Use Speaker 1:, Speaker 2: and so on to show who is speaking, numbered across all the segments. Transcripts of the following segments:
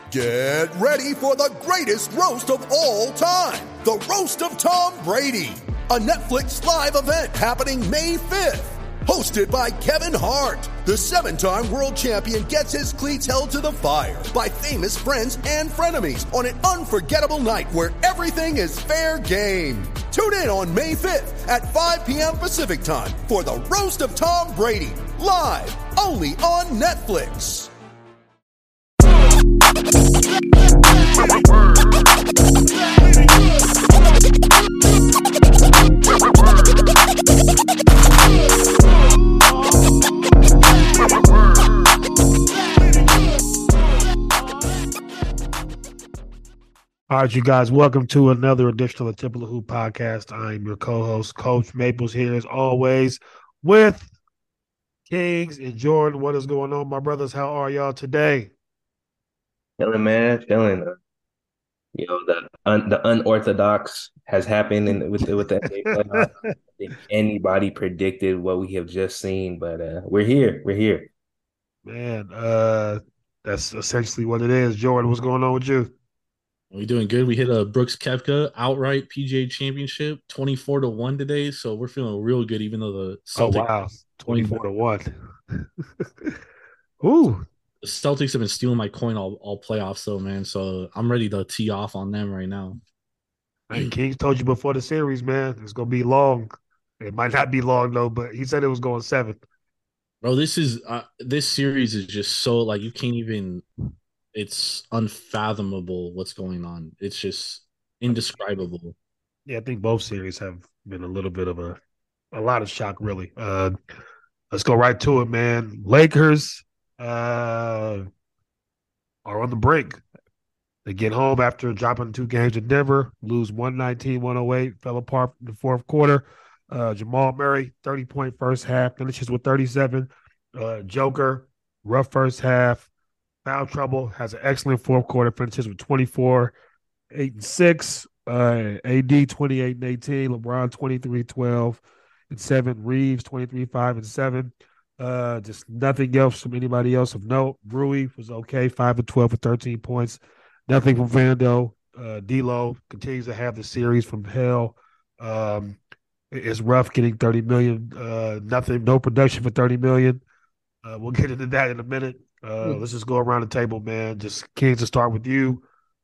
Speaker 1: Get ready for the greatest roast of all time, the Roast of Tom Brady, a Netflix live event happening May 5th. Hosted by Kevin Hart, the 7-time world champion gets his cleats held to the fire by famous friends and frenemies on an unforgettable night where everything is fair game. Tune in on May 5th at 5 p.m. Pacific time for the Roast of Tom Brady, live only on Netflix.
Speaker 2: All right, you guys, welcome to another edition of the Tip of the Hoop podcast. I'm your co-host, Coach Maples, here as always with Kings and Jordan. What is going on, my brothers? How are y'all today?
Speaker 3: Chilling, man, chilling. The unorthodox has happened with the NBA playoffs. I don't think anybody predicted what we have just seen, but we're here. We're here.
Speaker 2: Man, that's essentially what it is. Jordan, what's going on with you?
Speaker 4: We're doing good. We hit a Brooks Koepka outright PGA Championship 24-1 today, so we're feeling real good. Even though the Celtics
Speaker 2: 24-1. Ooh,
Speaker 4: the Celtics have been stealing my coin all playoffs, though, man. So I'm ready to tee off on them right now.
Speaker 2: Hey, Kings told you before the series, man, it's gonna be long. It might not be long though, but he said it was going 7.
Speaker 4: Bro, this series is just so like you can't even. It's unfathomable what's going on. It's just indescribable.
Speaker 2: Yeah, I think both series have been a little bit of a lot of shock, really. Let's go right to it, man. Lakers are on the brink. They get home after dropping 2 games in Denver, lose 119-108, fell apart in the fourth quarter. Jamal Murray, 30-point first half, finishes with 37. Joker, rough first half. Foul trouble, has an excellent fourth quarter, finishes with 24, 8 and 6. AD 28 and 18, LeBron 23, 12 and 7, Reeves 23, 5 and 7. Just nothing else from anybody else of note. Rui was okay, 5 and 12 for 13 points. Nothing from Vando. D'Lo continues to have the series from hell. It's rough getting 30 million. No production for 30 million. We'll get into that in a minute. Let's just go around the table, man. Just Kings, to start with you.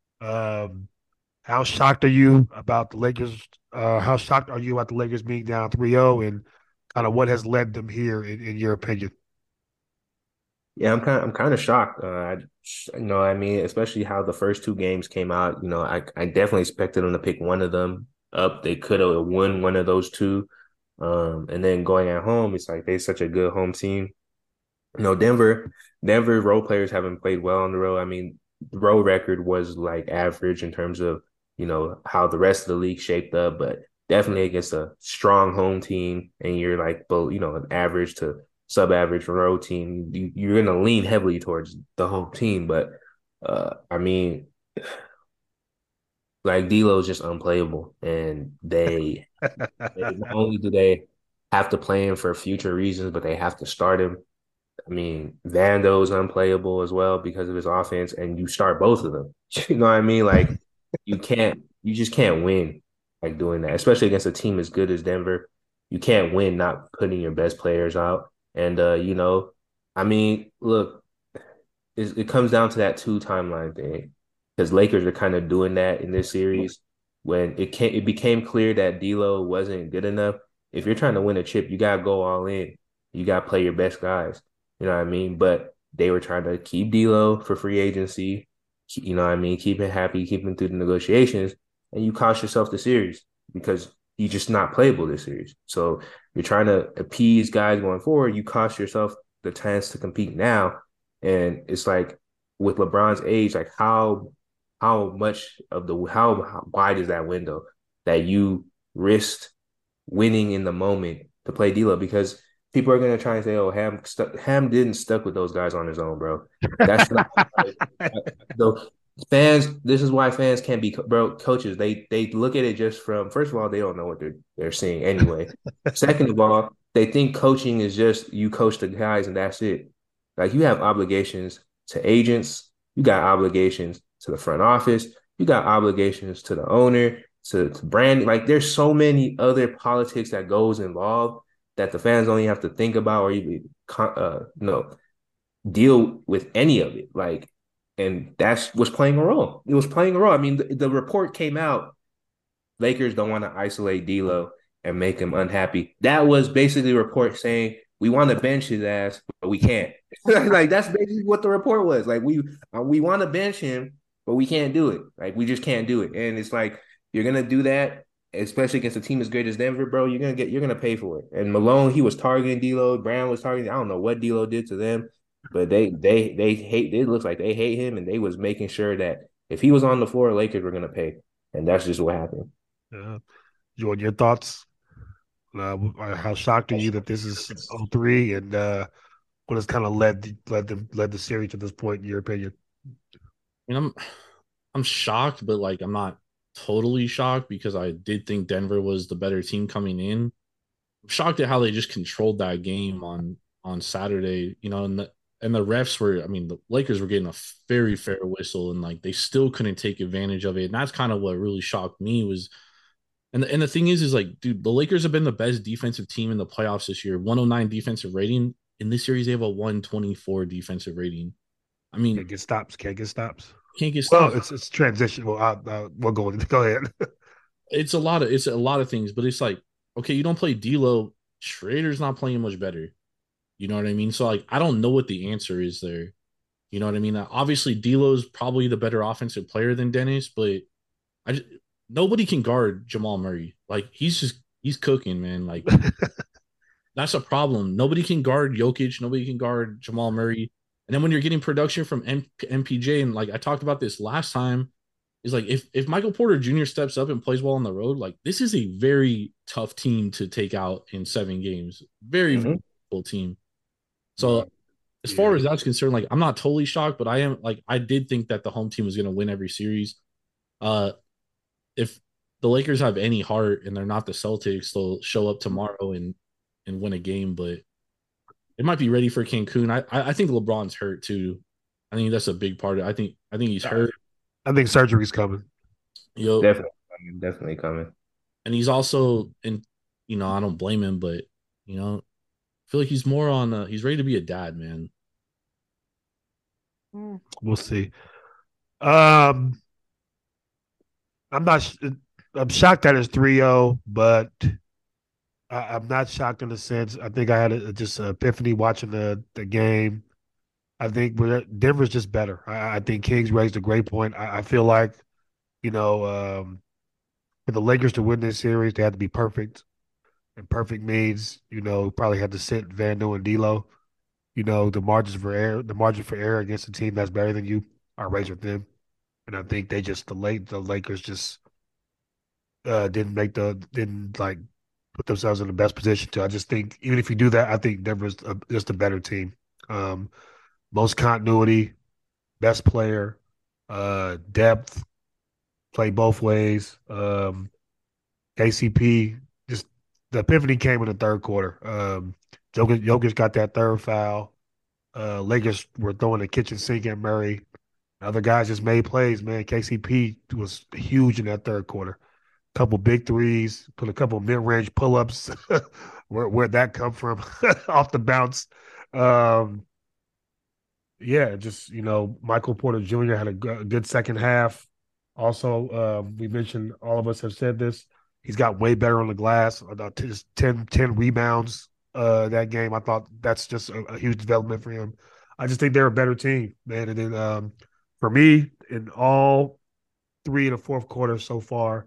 Speaker 2: How shocked are you about the Lakers? How shocked are you about the Lakers being down 3-0, and kind of what has led them here, in your opinion?
Speaker 3: Yeah, I'm kind of shocked. Especially how the first 2 games came out. I definitely expected them to pick one of them up. They could have won one of those 2. And then going at home, it's like they're such a good home team. Denver role players haven't played well on the road. I mean, the road record was like average in terms of, how the rest of the league shaped up, but definitely against a strong home team and you're like, an average to sub-average road team, you're going to lean heavily towards the home team. But, like D'Lo is just unplayable, and they not only do they have to play him for future reasons, but they have to start him. I mean, Vando's unplayable as well because of his offense, and you start both of them. You know what I mean? Like, you just can't win like doing that, especially against a team as good as Denver. You can't win not putting your best players out. And, look, it comes down to that 2 timeline thing because Lakers are kind of doing that in this series when it became clear that D'Lo wasn't good enough. If you're trying to win a chip, you got to go all in. You got to play your best guys. You know what I mean? But they were trying to keep D'Lo for free agency, you know what I mean? Keep him happy, keep him through the negotiations, and you cost yourself the series because he's just not playable this series. So you're trying to appease guys going forward. You cost yourself the chance to compete now. And it's like with LeBron's age, like how wide is that window that you risked winning in the moment to play D'Lo? Because people are going to try and say, oh, Ham didn't stuck with those guys on his own, bro. That's not so fans. This is why fans can't be coaches. They look at it just from, first of all, they don't know what they're seeing anyway. Second of all, they think coaching is just you coach the guys and that's it. Like, you have obligations to agents, You got obligations to the front office. You got obligations to the owner, to brand. Like there's so many other politics that goes involved that the fans don't even have to think about or even deal with any of it. Like, and that's what's playing a role. It was playing a role. I mean, the report came out. Lakers don't want to isolate D'Lo and make him unhappy. That was basically a report saying we want to bench his ass, but we can't. Like that's basically what the report was. Like we want to bench him, but we can't do it. Like we just can't do it. And it's like you're gonna do that, especially against a team as great as Denver, bro. You're gonna pay for it. And Malone, he was targeting D'Lo. Brown was targeting. I don't know what D'Lo did to them, but they hate. It looks like they hate him, and they was making sure that if he was on the floor, Lakers were gonna pay, and that's just what happened.
Speaker 2: Jordan, your thoughts? How shocked are you that this is 0-3 and what has kind of led the series to this point in your opinion?
Speaker 4: I mean, I'm shocked, but like I'm not totally shocked because I did think Denver was the better team coming in. I'm shocked at how they just controlled that game on Saturday, and the refs were, I mean, the Lakers were getting a very fair whistle and like they still couldn't take advantage of it. And that's kind of what really shocked me was and the thing is like, dude, the Lakers have been the best defensive team in the playoffs this year. 109 defensive rating. In this series, they have a 124 defensive rating. I mean,
Speaker 2: Can't get stops.
Speaker 4: can't get
Speaker 2: Well,
Speaker 4: stopped.
Speaker 2: it's transition. Well, we'll go ahead.
Speaker 4: It's a lot of things, but it's like, okay, you don't play D'Lo. Schrader's not playing much better. You know what I mean? So like, I don't know what the answer is there. You know what I mean? Obviously, D'Lo's probably the better offensive player than Dennis, but I just, nobody can guard Jamal Murray. Like he's cooking, man. Like that's a problem. Nobody can guard Jokic. Nobody can guard Jamal Murray. And then when you're getting production from MPJ, and like I talked about this last time, is like if Michael Porter Jr. steps up and plays well on the road, like this is a very tough team to take out in 7 games. Very, very difficult team. So as far as that's concerned, like I'm not totally shocked, but I did think that the home team was going to win every series. If the Lakers have any heart and they're not the Celtics, they'll show up tomorrow and win a game. But it might be ready for Cancun. I think LeBron's hurt too. I think that's a big part of it. I think he's hurt.
Speaker 2: I think surgery's coming.
Speaker 3: Definitely coming.
Speaker 4: And he's also and I don't blame him, but I feel like he's more on he's ready to be a dad, man.
Speaker 2: We'll see. I'm not. I'm shocked that it's 3-0, but I'm not shocked in the sense. I think I had just an epiphany watching the game. I think Denver's just better. I think Kings raised a great point. I feel like for the Lakers to win this series, they had to be perfect, and perfect means probably had to sit Vando and D'Lo. The margin for error against a team that's better than you are razor thin, and I think the Lakers just didn't like put themselves in the best position to. I just think even if you do that, I think Denver's just a better team. Most continuity, best player, depth, play both ways. KCP, just the epiphany came in the third quarter. Jokic got that third foul. Lakers were throwing the kitchen sink at Murray. Other guys just made plays, man. KCP was huge in that third quarter. Couple big threes, put a couple mid-range pull-ups. Where'd that come from? Off the bounce. Just Michael Porter Jr. had a good second half. Also, we mentioned, all of us have said this, he's got way better on the glass. About 10 rebounds that game. I thought that's just a huge development for him. I just think they're a better team, man. And then for me, in all three in the fourth quarter so far,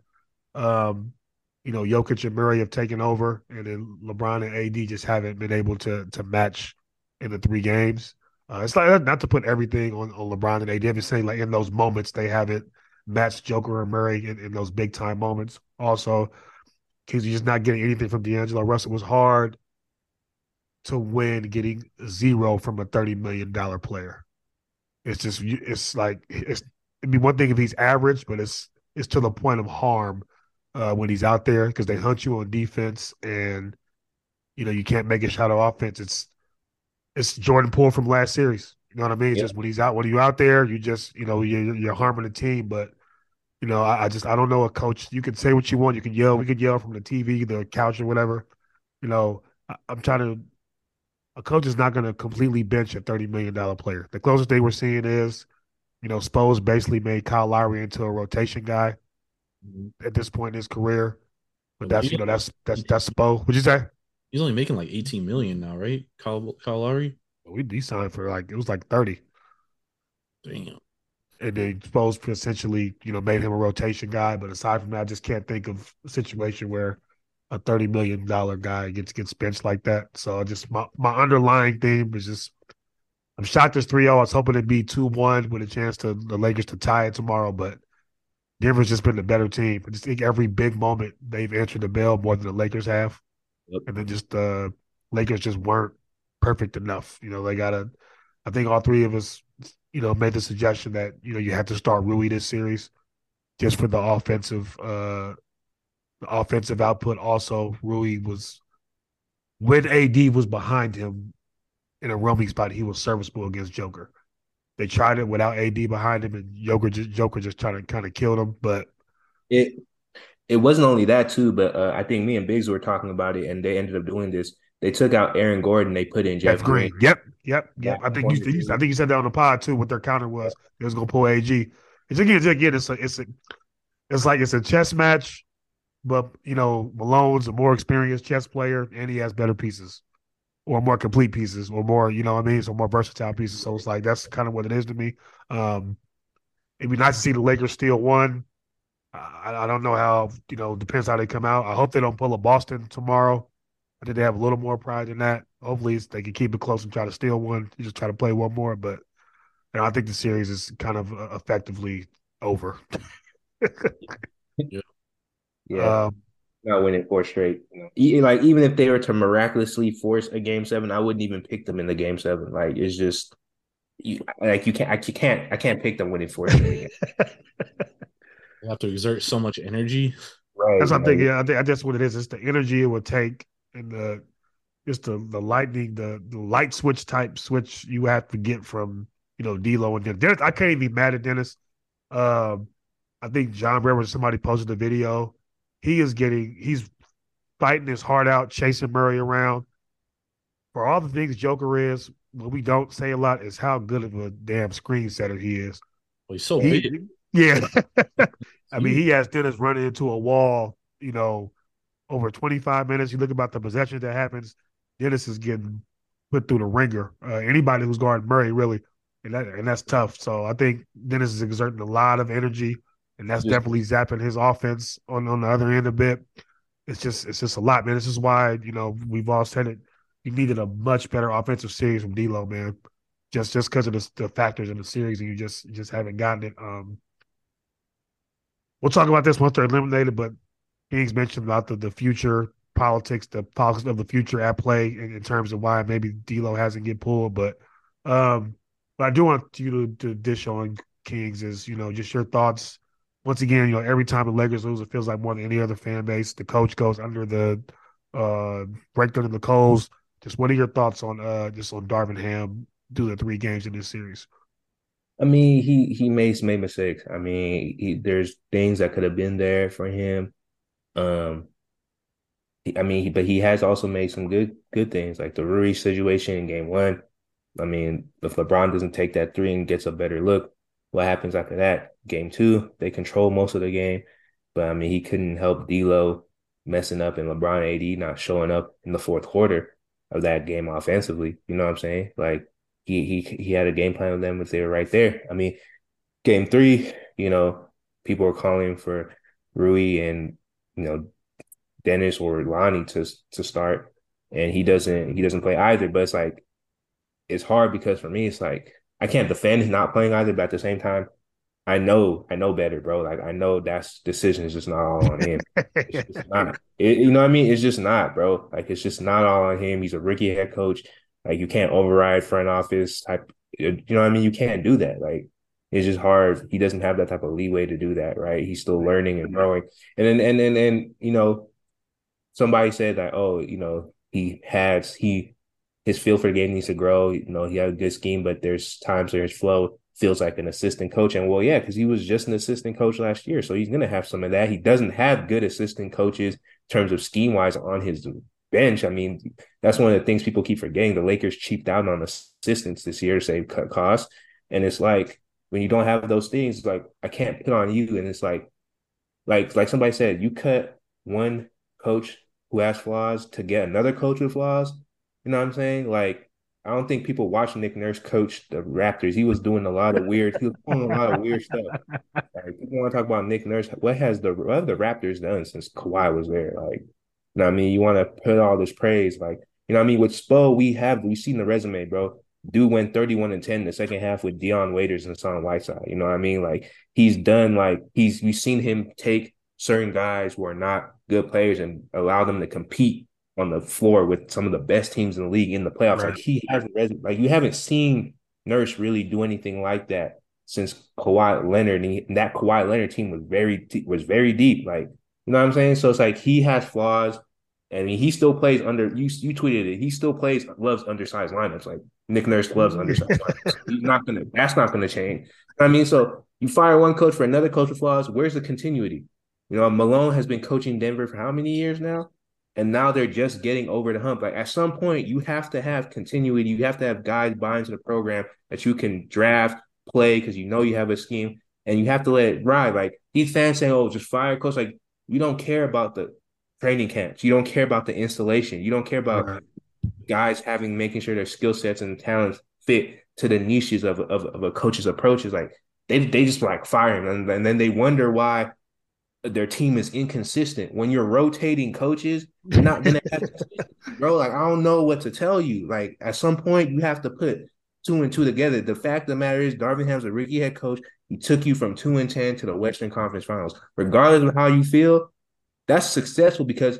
Speaker 2: Jokic and Murray have taken over, and then LeBron and AD just haven't been able to match in the 3 games. It's like not to put everything on LeBron and AD. I'm just saying, like in those moments, they haven't matched Joker and Murray in those big time moments. Also, because you're just not getting anything from D'Angelo Russell. It was hard to win getting 0 from a $30 million player. It'd be one thing if he's average, but it's to the point of harm when he's out there because they hunt you on defense and you can't make a shot on offense. It's Jordan Poole from last series. You know what I mean? It's
Speaker 3: Yeah.
Speaker 2: just when you out there, you just you're harming the team. But I don't know a coach. You can say what you want. You can yell. We can yell from the TV, the couch, or whatever. I'm trying to. A coach is not going to completely bench a $30 million player. The closest they were seeing is, Spo's basically made Kyle Lowry into a rotation guy
Speaker 4: Mhm.
Speaker 2: at this point in his career. But
Speaker 4: But
Speaker 2: that's that's Spo. What'd you say?
Speaker 4: he's only making like 18 million now, right? Kyle Lowry.
Speaker 2: We signed for it was like 30.
Speaker 4: Damn.
Speaker 2: And then Spo's essentially, made him a rotation guy. But aside from that, I just can't think of a situation where a $30 million guy gets benched like that. So my underlying theme is just I'm shocked it's 3-0. I was hoping it'd be 2-1 with a chance to the Lakers to tie it tomorrow, but Denver's just been the better team. I just think every big moment they've answered the bell more than the Lakers have.
Speaker 3: Yep.
Speaker 2: And then just Lakers just weren't perfect enough. I think all three of us, made the suggestion that, you have to start Rui this series just for the offensive output. Also, Rui was when AD was behind him in a roaming spot, he was serviceable against Joker. They tried it without AD behind him, and Joker just trying to kind of kill him. But
Speaker 3: It it wasn't only that too, but I think me and Biggs were talking about it, and they ended up doing this. They took out Aaron Gordon, they put in
Speaker 2: Jeff
Speaker 3: Jeff Green.
Speaker 2: Green, yep.
Speaker 3: That
Speaker 2: I think
Speaker 3: won the series.
Speaker 2: you said that on the pod too. What their counter was, they was gonna pull AG. Again, it's a chess match, but Malone's a more experienced chess player, and he has better pieces, or more complete pieces, or more, what I mean, so more versatile pieces. So it's like that's kind of what it is to me. It'd be nice to see the Lakers steal one. I don't know how, depends how they come out. I hope they don't pull a Boston tomorrow. I think they have a little more pride in that. Hopefully they can keep it close and try to steal one. Just try to play one more. But I think the series is kind of effectively over.
Speaker 4: Yeah.
Speaker 3: Yeah,
Speaker 2: um,
Speaker 3: not winning four straight. Like even if they were to miraculously force a game seven, I wouldn't even pick them in the game seven. Like it's just I can't pick them winning four straight.
Speaker 4: You have to exert so much energy.
Speaker 3: Right.
Speaker 2: that's what I'm thinking.
Speaker 3: Like,
Speaker 2: Yeah, I think that's what it is. It's the energy it would take and the lightning, the light switch type switch you have to get from D'Lo and Dennis. I can't even be mad at Dennis. Um, I think John Brewer, somebody posted a video. He's fighting his heart out, chasing Murray around. For all the things Joker is, what we don't say a lot is how good of a damn screen setter he is.
Speaker 4: Well, he's so
Speaker 2: He,
Speaker 4: big.
Speaker 2: yeah. I mean,
Speaker 4: Huge.
Speaker 2: he has Dennis running into a wall, over 25 minutes. You look about the possession that happens, Dennis is getting put through the ringer. Anybody who's guarding Murray, really, and that's tough. So I think Dennis is exerting a lot of energy, and that's
Speaker 3: just
Speaker 2: definitely zapping his offense on the other end a bit. It's just a lot, man. This is why we've all said it. You needed a much better offensive series from D'Lo, man. Just because of the factors in the series, and you just haven't gotten it. We'll talk about this once they're eliminated, but Kings mentioned about the future politics, the politics of the future at play in terms of why maybe D'Lo hasn't get pulled. But I do want you to dish on Kings is just your thoughts. Once again, every time the Lakers lose, it feels like more than any other fan base. The coach goes under the break under the coals. Just what are your thoughts on on Darvin Ham do the 3 games in this series?
Speaker 3: I mean, he made mistakes. I mean, there's things that could have been there for him. Um, I mean, but he has also made some good things, like the Rui situation in game one. I mean, if LeBron doesn't take that three and gets a better look, what happens after that? Game two, they control most of the game, but I mean, he couldn't help D'Lo messing up and LeBron AD not showing up in the fourth quarter of that game offensively. You know what I'm saying? Like he had a game plan with them if they were right there. I mean, game three, people were calling for Rui and Dennis or Lonnie to start, and he doesn't play either. But it's like it's hard because for me, it's like I can't defend him not playing either, but at the same time, I know better, bro. Like I know that's decision is just not all on him. It's just not. You know what I mean? It's just not, bro. Like it's just not all on him. He's a rookie head coach. Like you can't override front office type. You know what I mean? You can't do that. Like it's just hard. He doesn't have that type of leeway to do that, right? He's still learning and growing. And somebody said that, oh, he his feel for the game needs to grow. You know, he had a good scheme, but there's times where his flow feels like an assistant coach. And well, yeah, because he was just an assistant coach last year. So he's going to have some of that. He doesn't have good assistant coaches in terms of scheme wise on his bench. I mean, that's one of the things people keep forgetting. The Lakers cheaped out on assistants this year to save cut costs. And it's like, when you don't have those things, it's like, I can't put on you. And it's like somebody said, you cut one coach who has flaws to get another coach with flaws. You know what I'm saying? Like, I don't think people watch Nick Nurse coach the Raptors. He was doing a lot of weird. He was doing a lot of weird stuff. Like, people want to talk about Nick Nurse. What have the Raptors done since Kawhi was there? Like, you know what I mean? You want to put all this praise, like, you know what I mean? With Spo, we've seen the resume, bro. Dude went 31-10 in the second half with Dion Waiters and Hassan Whiteside. You know what I mean? Like, he's done, like, we've seen him take certain guys who are not good players and allow them to compete on the floor with some of the best teams in the league in the playoffs.
Speaker 2: Right.
Speaker 3: Like, he has a resume. Like, you haven't seen Nurse really do anything like that since Kawhi Leonard. And that Kawhi Leonard team was very deep. Like, you know what I'm saying? So it's like he has flaws. I mean, he still plays under you tweeted it. He still loves undersized lineups. Like, Nick Nurse loves undersized lineups. That's not gonna change. I mean, so you fire one coach for another coach with flaws. Where's the continuity? You know, Malone has been coaching Denver for how many years now? And now they're just getting over the hump. Like, at some point, you have to have continuity. You have to have guys buy into the program that you can draft, play, because you know you have a scheme, and you have to let it ride. Like, these fans saying, "Oh, just fire coach." Like, you don't care about the training camps. You don't care about the installation. You don't care about guys making sure their skill sets and talents fit to the niches of a coach's approaches. Like, they just like fire him, and then they wonder why their team is inconsistent. When you're rotating coaches, you're not gonna have bro. Like, I don't know what to tell you. Like, at some point, you have to put two and two together. The fact of the matter is, Darvin Ham's a rookie head coach. He took you from 2-10 to the Western Conference Finals. Regardless of how you feel, that's successful because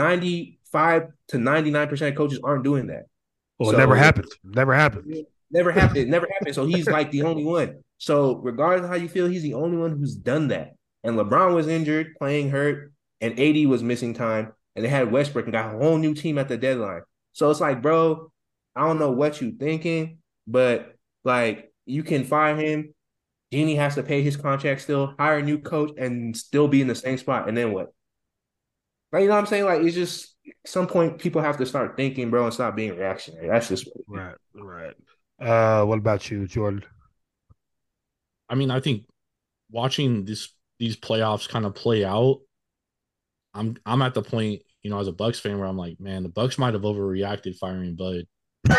Speaker 3: 95 to 99% of coaches aren't doing that.
Speaker 2: Well, it never happened. Never happened.
Speaker 3: Never happened. It never happened. So he's like the only one. So regardless of how you feel, he's the only one who's done that. And LeBron was injured, playing hurt, and AD was missing time. And they had Westbrook and got a whole new team at the deadline. So it's like, bro, I don't know what you're thinking, but like, you can fire him. Genie has to pay his contract still, hire a new coach, and still be in the same spot. And then what? Like, you know what I'm saying? Like, it's just, at some point, people have to start thinking, bro, and stop being reactionary. That's just
Speaker 2: right. What about you, Jordan?
Speaker 4: I mean, I think watching these playoffs kind of play out, I'm at the point, you know, as a Bucks fan, where I'm like, man, the Bucks might have overreacted firing Bud. You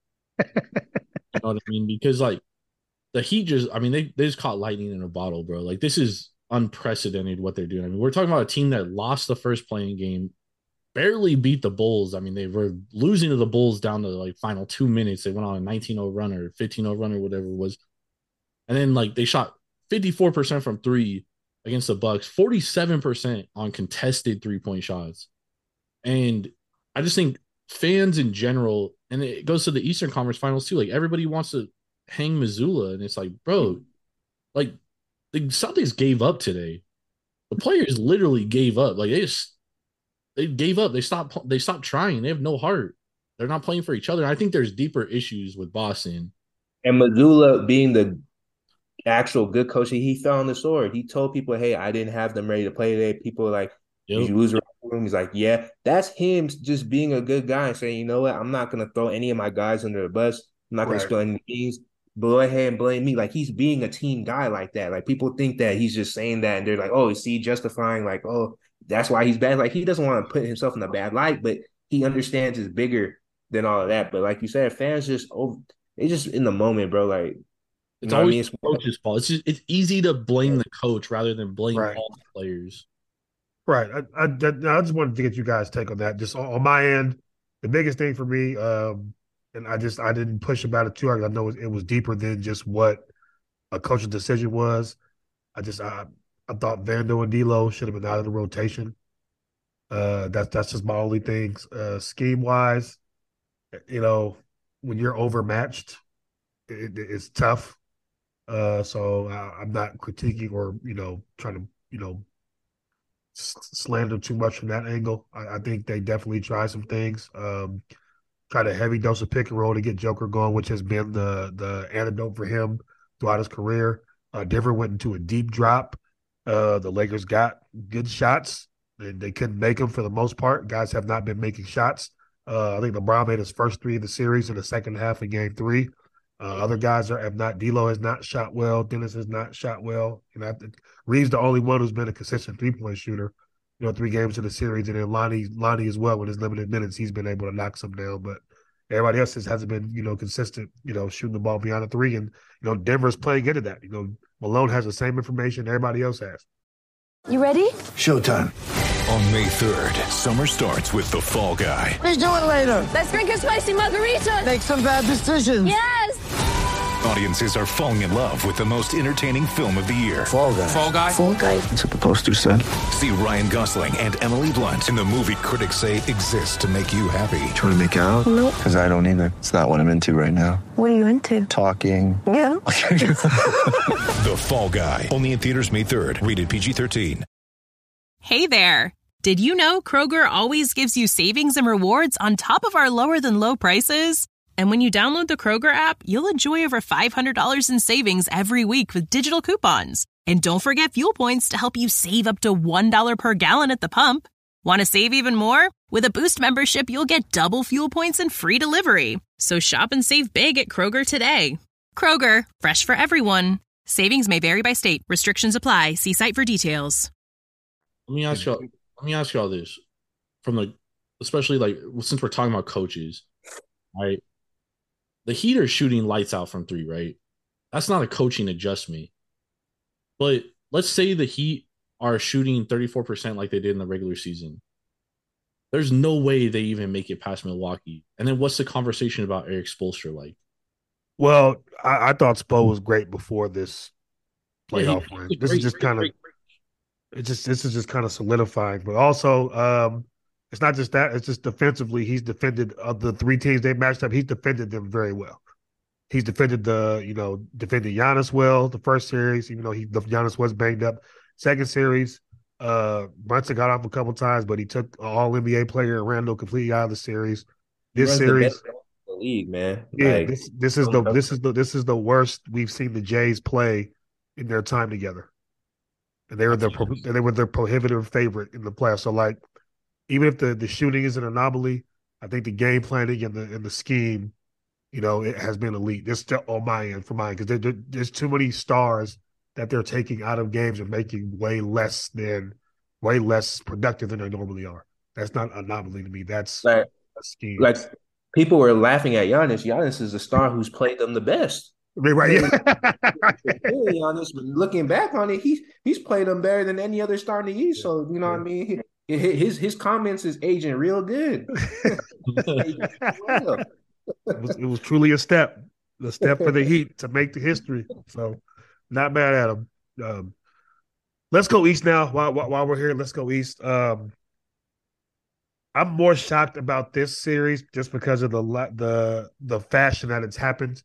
Speaker 4: know what I mean? Because like the Heat they just caught lightning in a bottle, bro. Like, this is unprecedented what they're doing. I mean, we're talking about a team that lost the first playing game, barely beat the Bulls. I mean, they were losing to the Bulls down to like final 2 minutes. They went on a 19-0 run or 15-0 run or whatever it was. And then like they shot 54% from three against the Bucks, 47% on contested 3-point shots. And I just think fans in general, and it goes to the Eastern Conference Finals too, like everybody wants to hang Missoula, and it's like, bro, like the Celtics gave up today. The players literally gave up. Like, they gave up. They stopped trying. They have no heart. They're not playing for each other. I think there's deeper issues with Boston.
Speaker 3: And Mazzulla being the actual good coach, he fell on the sword. He told people, "Hey, I didn't have them ready to play today." People were like, "Did you lose the room?" He's like, "Yeah." That's him just being a good guy and saying, "You know what? I'm not gonna throw any of my guys under the bus. I'm not gonna spill any beans. Go ahead and blame me." Like, he's being a team guy like that. Like, people think that he's just saying that, and they're like, "Oh, is he justifying? Like, oh, that's why he's bad." Like, he doesn't want to put himself in a bad light, but he understands it's bigger than all of that. But like you said, fans they just in the moment, bro. Like,
Speaker 4: it's always the coach's fault. It's easy to blame the coach rather than blame all the players.
Speaker 2: Right. I just wanted to get you guys' take on that. Just on my end, the biggest thing for me, and I didn't push about it too hard. I know it was deeper than just what a coach's decision was. I thought Vando and D'Lo should have been out of the rotation. That's just my only thing. Scheme wise, you know, when you're overmatched, it's tough. So I'm not critiquing or, you know, trying to, you know, slander too much from that angle. I think they definitely tried some things. tried a heavy dose of pick and roll to get Joker going, which has been the antidote for him throughout his career. Denver went into a deep drop. The Lakers got good shots. They couldn't make them for the most part. Guys have not been making shots. I think LeBron made his first three of the series in the second half of game 3. Other guys have not. D'Lo has not shot well. Dennis has not shot well. Reeves the only one who's been a consistent 3-point shooter. 3 games in the series, and then Lonnie as well with his limited minutes, he's been able to knock some down. But everybody else hasn't been consistent. Shooting the ball beyond the 3, and Denver's playing into that. Malone has the same information everybody else has.
Speaker 5: You ready?
Speaker 6: Showtime.
Speaker 7: On May 3rd, summer starts with The Fall Guy.
Speaker 5: Let's do it later. Let's drink a spicy margarita.
Speaker 6: Make some bad decisions.
Speaker 5: Yes.
Speaker 7: Audiences are falling in love with the most entertaining film of the year.
Speaker 6: Fall Guy.
Speaker 7: Fall Guy?
Speaker 5: Fall guy.
Speaker 6: That's what the poster said.
Speaker 7: See Ryan Gosling and Emily Blunt in the movie critics say exists to make you happy.
Speaker 6: Trying to make it out?
Speaker 5: Nope.
Speaker 6: Because I don't either. It's not what I'm into right now.
Speaker 5: What are you into?
Speaker 6: Talking.
Speaker 5: Yeah.
Speaker 7: The Fall Guy. Only in theaters May 3rd. Rated PG-13.
Speaker 8: Hey there. Did you know Kroger always gives you savings and rewards on top of our lower than low prices? And when you download the Kroger app, you'll enjoy over $500 in savings every week with digital coupons. And don't forget fuel points to help you save up to $1 per gallon at the pump. Want to save even more? With a Boost membership, you'll get double fuel points and free delivery. So shop and save big at Kroger today. Kroger, fresh for everyone. Savings may vary by state. Restrictions apply. See site for details.
Speaker 4: Let me ask y'all this. Especially since we're talking about coaches, right? The Heat are shooting lights out from 3, right? That's not a coaching adjustment. But let's say the Heat are shooting 34% like they did in the regular season. There's no way they even make it past Milwaukee. And then what's the conversation about Eric Spoelstra like?
Speaker 2: Well, I thought Spo was great before this playoff win. This is just kind of this is just kind of solidifying. But also, it's not just that. It's just defensively. He's defended of the 3 teams they matched up. He's defended them very well. He's defended defended Giannis well the first series, even though Giannis was banged up. Second series, Brunson got off a couple times, but he took an All-NBA player and Randall completely out of the series. This series,
Speaker 3: the league, man.
Speaker 2: Yeah, this is the worst we've seen the Jays play in their time together. And they were their prohibitive favorite in the playoffs. So even if the shooting is an anomaly, I think the game planning and the scheme, it has been elite. This still on my end for mine because there's too many stars that they're taking out of games and making way less productive than they normally are. That's not an anomaly to me. That's a scheme.
Speaker 3: People were laughing at Giannis. Giannis is a star who's played them the best.
Speaker 2: Right, yeah.
Speaker 3: Giannis, but looking back on it, he's played them better than any other star in the East. So what I mean. His comments is aging real good.
Speaker 2: It was truly a step for the Heat to make the history. So not mad at him. Let's go East now. While we're here, let's go East. I'm more shocked about this series just because of the fashion that it's happened.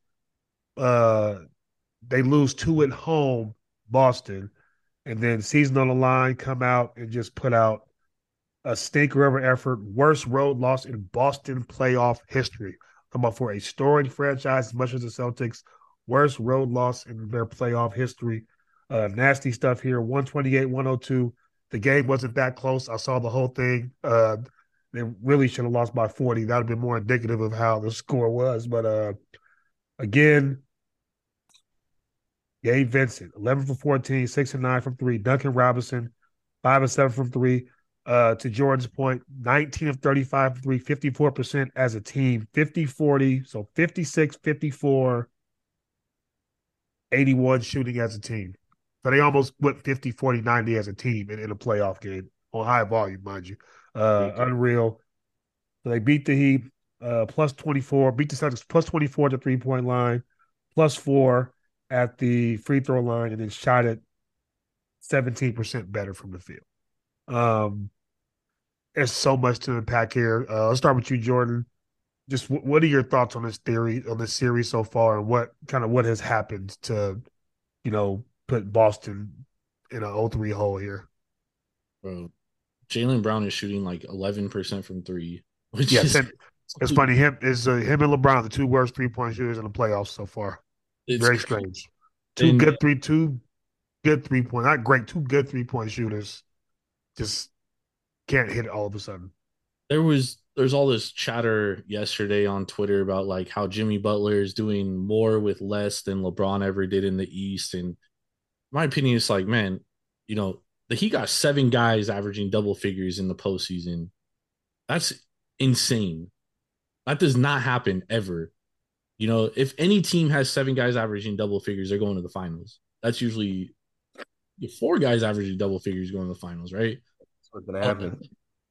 Speaker 2: They lose 2 at home, Boston, and then season on the line come out and just put out a stinker of an effort, worst road loss in Boston playoff history. Come up for a storied franchise as much as the Celtics, worst road loss in their playoff history. Nasty stuff here, 128-102. The game wasn't that close. I saw the whole thing. They really should have lost by 40. That would have been more indicative of how the score was. But again, Gabe Vincent, 11 for 14, 6 and 9 from 3. Duncan Robinson, 5 and 7 from 3. To Jordan's point, 19 of 35 from 3, 54% as a team, 50-40, so 56, 54, 81 shooting as a team. So they almost went 50, 40, 90 as a team in a playoff game on high volume, mind you. Unreal. So they beat the Heat plus 24, beat the Celtics plus 24 at the three-point line, plus 4 at the free throw line, and then shot it 17% better from the field. There's so much to unpack here. Let's start with you, Jordan. Just what are your thoughts on this series so far, and what has happened to, put Boston in an 0-3 hole here?
Speaker 4: Bro, Jaylen Brown is shooting 11% from 3.
Speaker 2: It's funny. Him and LeBron, the two worst 3-point shooters in the playoffs so far.
Speaker 4: It's
Speaker 2: Very
Speaker 4: crazy.
Speaker 2: strange.
Speaker 4: And
Speaker 2: Two good 3-point, not great, two good 3-point shooters. Just can't hit it all of a sudden.
Speaker 4: there's all this chatter yesterday on Twitter about like how Jimmy Butler is doing more with less than LeBron ever did in the East. And my opinion is like, man, he got 7 guys averaging double figures in the postseason. That's insane. That does not happen ever. If any team has 7 guys averaging double figures, they're going to the finals. That's usually 4 guys averaging double figures going to the finals, right?
Speaker 3: That's what's gonna happen.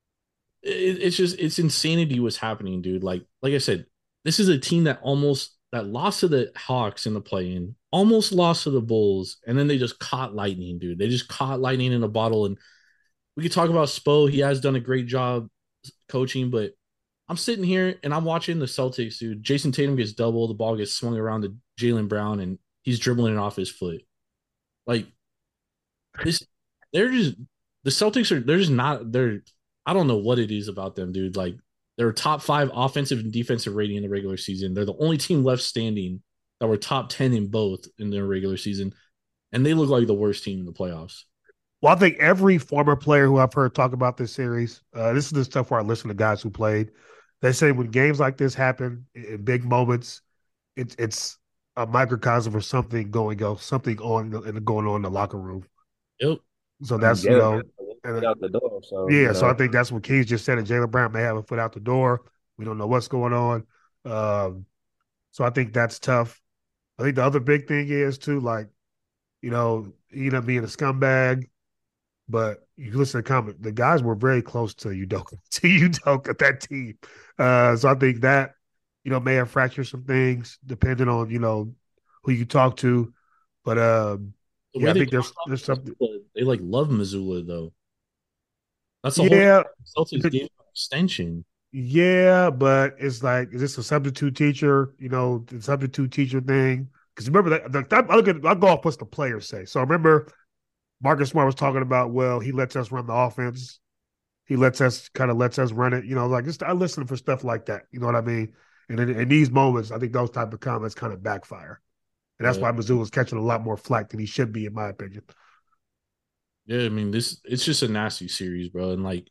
Speaker 4: It's insanity what's happening, dude. Like I said, this is a team that lost to the Hawks in the play-in, almost lost to the Bulls, and then they just caught lightning, dude. They just caught lightning in a bottle. And we could talk about Spo. He has done a great job coaching, but I'm sitting here and I'm watching the Celtics, dude. Jason Tatum gets double, the ball gets swung around to Jaylen Brown, and he's dribbling it off his foot. Like this, the Celtics are they're just not they're I don't know what it is about them, dude. Like they're top 5 offensive and defensive rating in the regular season. They're the only team left standing that were top 10 in both in their regular season, and they look like the worst team in the playoffs.
Speaker 2: Well, I think every former player who I've heard talk about this series, this is the stuff where I listen to guys who played. They say when games like this happen in big moments, it's a microcosm for something going on in the locker room.
Speaker 4: Yep.
Speaker 2: So that's
Speaker 3: out the door. So
Speaker 2: So I think that's what Keys just said. That Jaylen Brown may have a foot out the door. We don't know what's going on. So I think that's tough. I think the other big thing is too, like, he ended up being a scumbag. But you listen to the comment, the guys were very close to Udoka, that team. So I think that, may have fractured some things depending on, who you talk to. But I think there's something.
Speaker 4: They like love Missoula though. That's the whole Celtics gave an extension.
Speaker 2: Yeah, but it's like, is this a substitute teacher? The substitute teacher thing. Because remember that I'll go off what the players say. So I remember Marcus Smart was talking about, well, he lets us run the offense. He lets us run it. I listen for stuff like that. You know what I mean? And in these moments, I think those type of comments kind of backfire. And that's why Missoula's catching a lot more flack than he should be, in my opinion.
Speaker 4: Yeah, I mean, it's just a nasty series, bro. And like,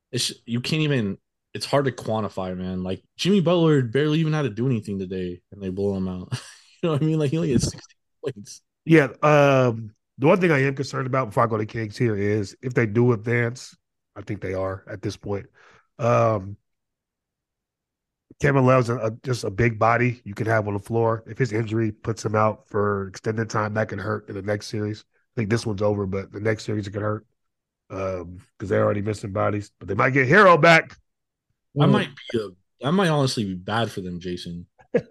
Speaker 4: it's hard to quantify, man. Like, Jimmy Butler barely even had to do anything today, and they blow him out. You know what I mean? Like, he only had 16 points.
Speaker 2: Yeah, the one thing I am concerned about before I go to Kings here is if they do advance, I think they are at this point. Kevin Love's just a big body you can have on the floor. If his injury puts him out for extended time, that can hurt in the next series. I think this one's over, but the next series it could hurt because they're already missing bodies. But they might get Hero back.
Speaker 4: That might honestly be bad for them, Jason.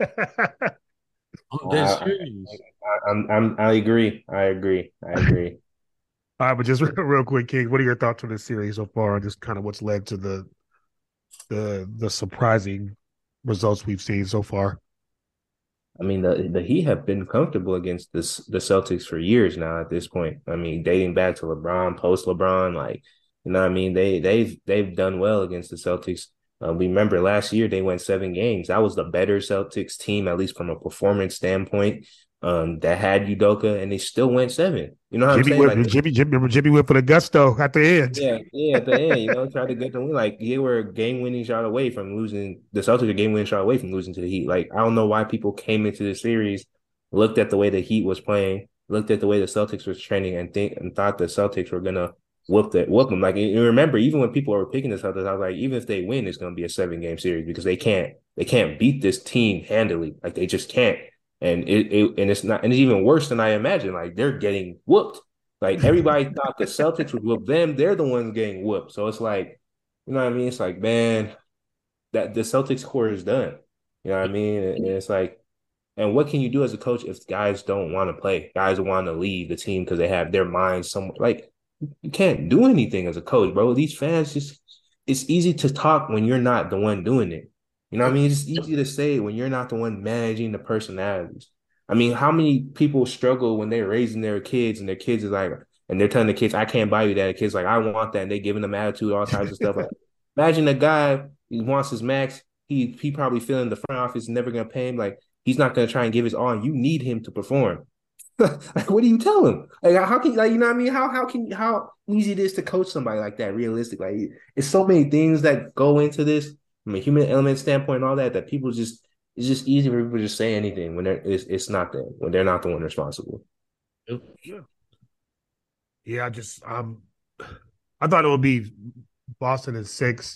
Speaker 3: I agree. All
Speaker 2: right, but just real quick, King, what are your thoughts on this series so far, and just kind of what's led to the surprising results we've seen so far?
Speaker 3: I mean, the Heat have been comfortable against the Celtics for years now. At this point, I mean, dating back to LeBron, post LeBron, like, you know what I mean? They've done well against the Celtics. We remember last year they went 7 games. That was the better Celtics team, at least from a performance standpoint. That had Udoka, and they still went 7. You know what I'm saying?
Speaker 2: Jimmy went for the gusto at the end.
Speaker 3: Yeah, at the end, tried to get them. Like, they were a game-winning shot away from losing. The Celtics were a game-winning shot away from losing to the Heat. Like, I don't know why people came into the series, looked at the way the Heat was playing, looked at the way the Celtics was training, and thought the Celtics were gonna whoop them. Like, you remember, even when people were picking the Celtics, I was like, even if they win, it's gonna be a 7-game series because they can't beat this team handily. Like, they just can't. And it's not, and it's even worse than I imagined. Like, they're getting whooped. Like, everybody thought the Celtics would whoop them. They're the ones getting whooped. So it's like, you know what I mean? It's like, man, that the Celtics core is done. You know what I mean? And it's like, and what can you do as a coach if guys don't want to play? Guys want to leave the team because they have their minds somewhere. Like, you can't do anything as a coach, bro. These fans it's easy to talk when you're not the one doing it. You know what I mean? It's easy to say when you're not the one managing the personalities. I mean, how many people struggle when they're raising their kids and their kids is like, and they're telling the kids, I can't buy you that. The kids like, I want that. And they giving them attitude, all types of stuff. Like, imagine a guy, he wants his max. he probably feeling the front office is never gonna pay him. Like he's not gonna try and give his all. You need him to perform. Like, what do you tell him? Like, how can like you know what I mean? How easy it is to coach somebody like that? Realistic, like it's so many things that go into this from a human element standpoint, and all that that people just it's just easy for people to just say anything when it's not them when they're not the one responsible.
Speaker 2: Yeah, I thought it would be Boston in 6.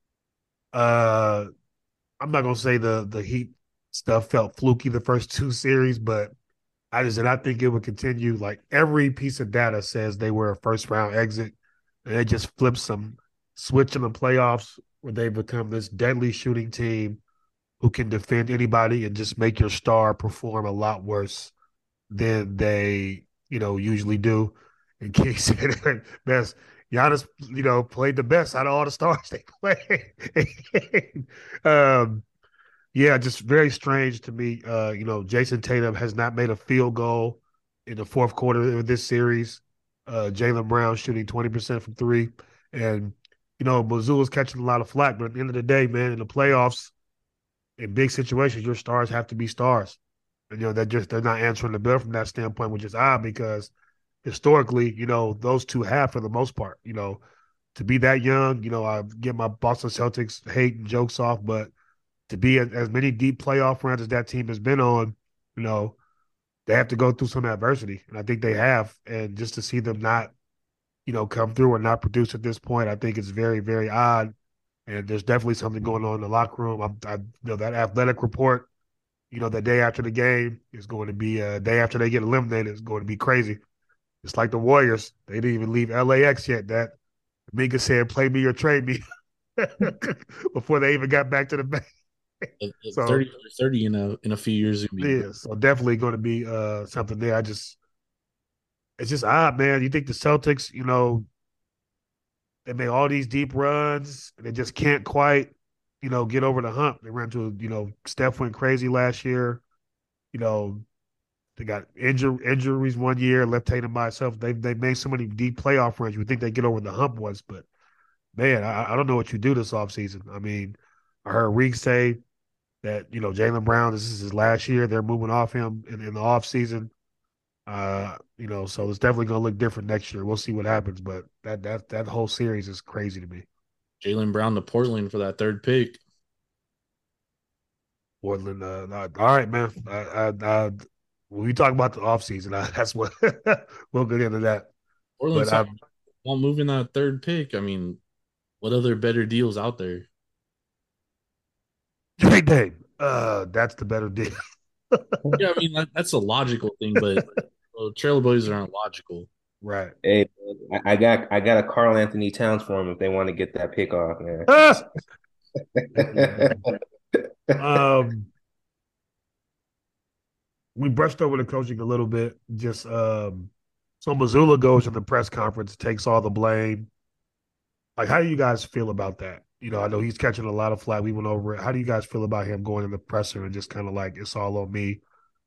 Speaker 2: I'm not gonna say the Heat stuff felt fluky the first 2 series, but I think it would continue. Like every piece of data says they were a first round exit, and they just flipped some switch in the playoffs where they become this deadly shooting team who can defend anybody and just make your star perform a lot worse than they, usually do. And King said best. Giannis, played the best out of all the stars they played. Yeah, just very strange to me. Jason Tatum has not made a field goal in the fourth quarter of this series. Jaylen Brown shooting 20% from 3. And, Missoula's catching a lot of flack. But at the end of the day, man, in the playoffs, in big situations, your stars have to be stars. And, they're not answering the bell from that standpoint, which is odd because historically, those two have for the most part, to be that young, I get my Boston Celtics hate and jokes off, but to be as many deep playoff runs as that team has been on, they have to go through some adversity. And I think they have. And just to see them not, come through or not produce at this point, I think it's very, very odd. And there's definitely something going on in the locker room. I that athletic report, the day after the game is going to be day after they get eliminated is going to be crazy. It's like the Warriors. They didn't even leave LAX yet. That Minka said, play me or trade me before they even got back to the bank.
Speaker 4: So 30 in a few years.
Speaker 2: Yeah, so definitely going to be something there. It's just odd, man. You think the Celtics, they make all these deep runs and they just can't quite, get over the hump. They ran to, Steph went crazy last year. They got injuries one year, left Tatum by himself. They made so many deep playoff runs. You would think they'd get over the hump once, but man, I don't know what you do this offseason. I mean, I heard Reek say that, Jaylen Brown, this is his last year. They're moving off him in the offseason. So it's definitely going to look different next year. We'll see what happens, but that whole series is crazy to me.
Speaker 4: Jaylen Brown to Portland for that 3rd pick.
Speaker 2: Portland, all right, man. When we talk about the offseason, that's what we'll get into that.
Speaker 4: Portland's won't move in that 3rd pick. I mean, what other better deals out there?
Speaker 2: Trade Dame. That's the better deal.
Speaker 4: Yeah, I mean that's a logical thing, but Trailblazers aren't logical.
Speaker 2: Right.
Speaker 3: Hey, I got a Karl Anthony Towns for him if they want to get that pick off, man.
Speaker 2: We brushed over the coaching a little bit. Just so Mazzulla goes in the press conference, takes all the blame. Like, how do you guys feel about that? I know he's catching a lot of flack. We went over it. How do you guys feel about him going in the presser and just kind of like, it's all on me?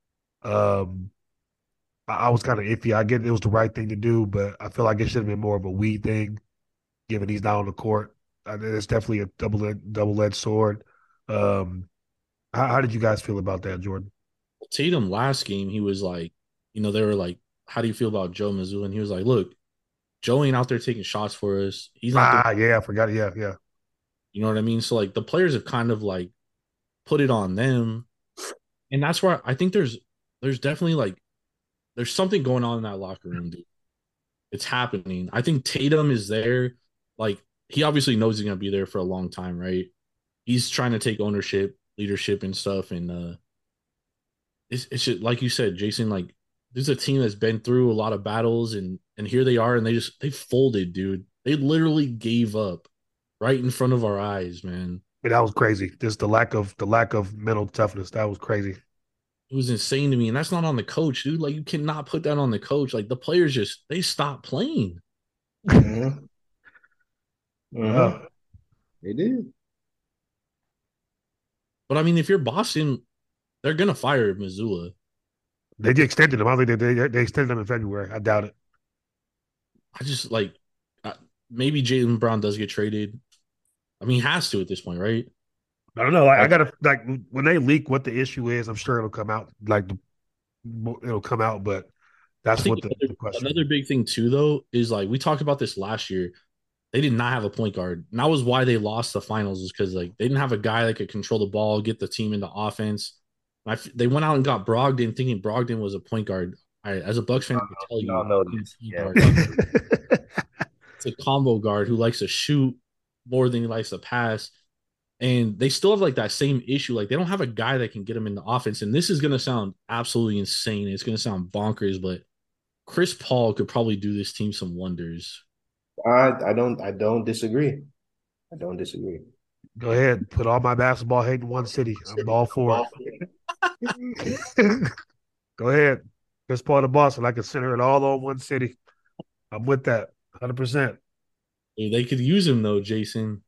Speaker 2: I was kind of iffy. I get it was the right thing to do, but I feel like it should have been more of a we thing, given he's not on the court. It's definitely a double-edged sword. How did you guys feel about that, Jordan?
Speaker 4: Tatum last game, he was like, they were like, how do you feel about Joe Mazzulla? And he was like, look, Joe ain't out there taking shots for us. He's not.
Speaker 2: Yeah, I forgot it. Yeah.
Speaker 4: You know what I mean? So like the players have kind of like put it on them. And that's where I think there's definitely like, there's something going on in that locker room, dude. It's happening. I think Tatum is there. Like, he obviously knows he's going to be there for a long time, right? He's trying to take ownership, leadership and stuff. And it's just, like you said, Jason, like, this is a team that's been through a lot of battles and here they are and they folded, dude. They literally gave up right in front of our eyes, man.
Speaker 2: That was crazy. Just the lack of mental toughness. That was crazy.
Speaker 4: It was insane to me. And that's not on the coach, dude. Like, you cannot put that on the coach. Like, the players they stopped playing.
Speaker 3: Mm-hmm. Mm-hmm. They did.
Speaker 4: But I mean, if you're Boston, they're gonna fire Mazzulla.
Speaker 2: They extended him. I don't think they extended him in February. I doubt it.
Speaker 4: I just like maybe Jaylen Brown does get traded. I mean, he has to at this point, right?
Speaker 2: I don't know. I gotta like when they leak what the issue is. I'm sure it'll come out. It'll come out, but
Speaker 4: I
Speaker 2: that's
Speaker 4: think
Speaker 2: what the question.
Speaker 4: another big thing too, though, is like we talked about this last year. They did not have a point guard, and that was why they lost the finals. Was because like they didn't have a guy that could control the ball, get the team into offense. They went out and got Brogdon, thinking Brogdon was a point guard. As a Bucks fan, I can tell
Speaker 3: We all
Speaker 4: you,
Speaker 3: know
Speaker 4: he's
Speaker 3: this.
Speaker 4: a point
Speaker 3: Yeah.
Speaker 4: guard. It's a combo guard who likes to shoot more than he likes to pass. And they still have like that same issue. Like they don't have a guy that can get them in the offense. And this is going to sound absolutely insane. It's going to sound bonkers, but Chris Paul could probably do this team some wonders.
Speaker 3: I don't disagree. I don't disagree.
Speaker 2: Go ahead, put all my basketball hate in one city. I'm all for it. Go ahead, Chris Paul to Boston. I can center it all on one city. I'm with that, 100%.
Speaker 4: They could use him though, Jason.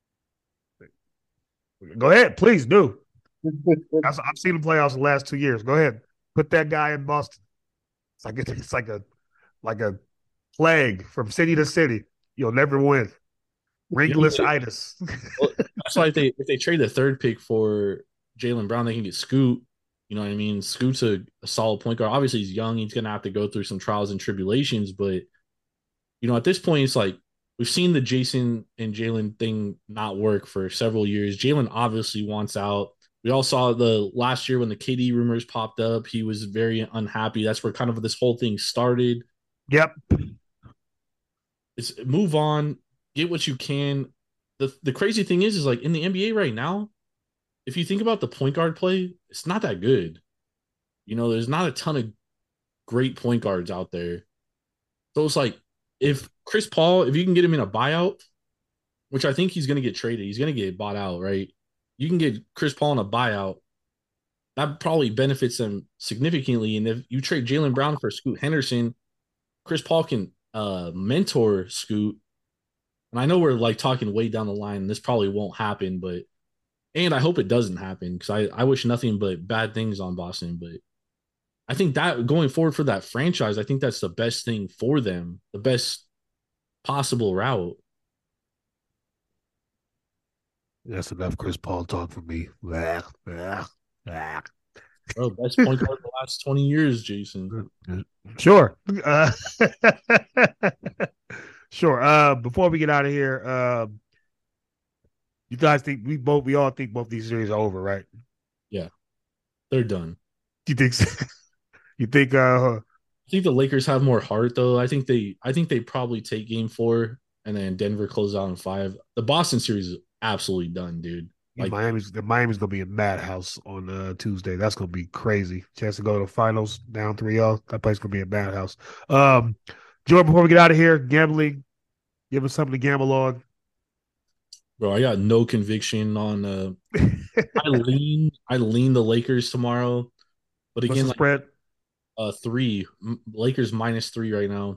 Speaker 2: Go ahead, please do. I've seen the playoffs the last 2 years. Go ahead, put that guy in Boston. It's like a plague from city to city. You'll never win. Ringless-itis.
Speaker 4: Well, that's why if they trade the third pick for Jaylen Brown, they can get Scoot. You know what I mean? Scoot's a solid point guard. Obviously, he's young. He's going to have to go through some trials and tribulations. But, at this point, it's like we've seen the Jason and Jaylen thing not work for several years. Jaylen obviously wants out. We all saw the last year when the KD rumors popped up. He was very unhappy. That's where kind of this whole thing started.
Speaker 2: Yep.
Speaker 4: It's move on. Get what you can. The crazy thing is like in the NBA right now, if you think about the point guard play, it's not that good. There's not a ton of great point guards out there. So it's like if Chris Paul, if you can get him in a buyout, which I think he's going to get traded, he's going to get bought out, right? You can get Chris Paul in a buyout. That probably benefits them significantly. And if you trade Jaylen Brown for Scoot Henderson, Chris Paul can mentor Scoot. And I know we're like talking way down the line, and this probably won't happen, and I hope it doesn't happen because I wish nothing but bad things on Boston. But I think that going forward for that franchise, I think that's the best thing for them, the best possible route.
Speaker 2: That's enough Chris Paul talk for me.
Speaker 4: Bro, best point guard the last 20 years, Jason.
Speaker 2: Sure. Sure. Before we get out of here, you guys think we all think both these series are over, right?
Speaker 4: Yeah. They're done.
Speaker 2: You think so? You think
Speaker 4: I think the Lakers have more heart though. I think they probably take game 4 and then Denver closes out in 5. The Boston series is absolutely done, dude.
Speaker 2: Like Miami's gonna be a madhouse on Tuesday. That's gonna be crazy. Chance to go to the finals down 3-0. That place gonna be a madhouse. Jordan, before we get out of here, gambling, give us something to gamble on.
Speaker 4: Bro, I got no conviction on I lean the Lakers tomorrow. But again,
Speaker 2: what's the spread?
Speaker 4: 3. Lakers -3 right now.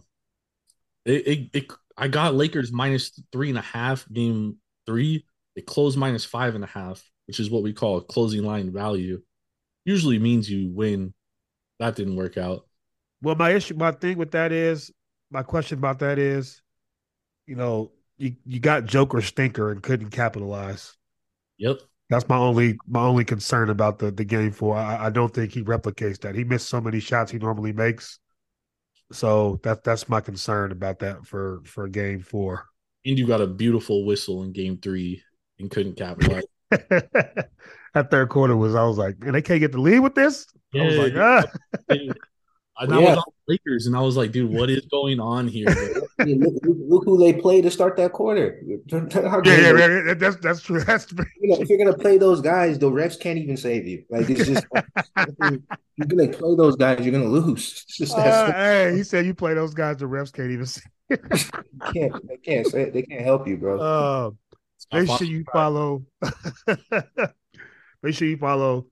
Speaker 4: I got Lakers -3.5 game 3. It closed -5.5, which is what we call a closing line value. Usually means you win. That didn't work out.
Speaker 2: Well, my question about that is, you got Joker stinker and couldn't capitalize.
Speaker 4: Yep.
Speaker 2: That's my only concern about the game 4. I don't think he replicates that. He missed so many shots he normally makes. So that's my concern about that for game 4.
Speaker 4: And you got a beautiful whistle in game 3 and couldn't capitalize.
Speaker 2: That third quarter I was like, man, they can't get the lead with this?
Speaker 4: Yeah,
Speaker 2: I was like,
Speaker 4: I was on Lakers, and I was like, dude, what is going on here?
Speaker 3: Look who they play to start that quarter.
Speaker 2: Yeah, that's true.
Speaker 3: If you're gonna play those guys, the refs can't even save you. Like it's just you're gonna play those guys, you're gonna lose. It's just
Speaker 2: hey, he said you play those guys, the refs can't even save you.
Speaker 3: They can't help you, bro.
Speaker 2: Make sure you follow. Make sure you follow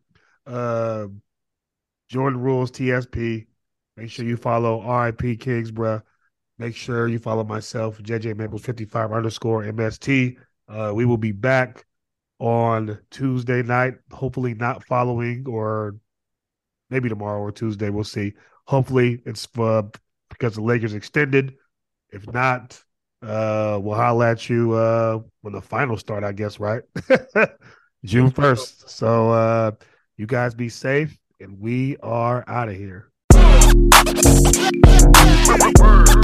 Speaker 2: Jordan Rules TSP. Make sure you follow RIP Kingsborough. Make sure you follow myself, JJ Maples 55 _MST. We will be back on Tuesday night. Hopefully not following, or maybe tomorrow or Tuesday. We'll see. Hopefully it's because the Lakers extended. If not, we'll holler at you when the finals start, I guess, right? June 1st. So you guys be safe, and we are out of here.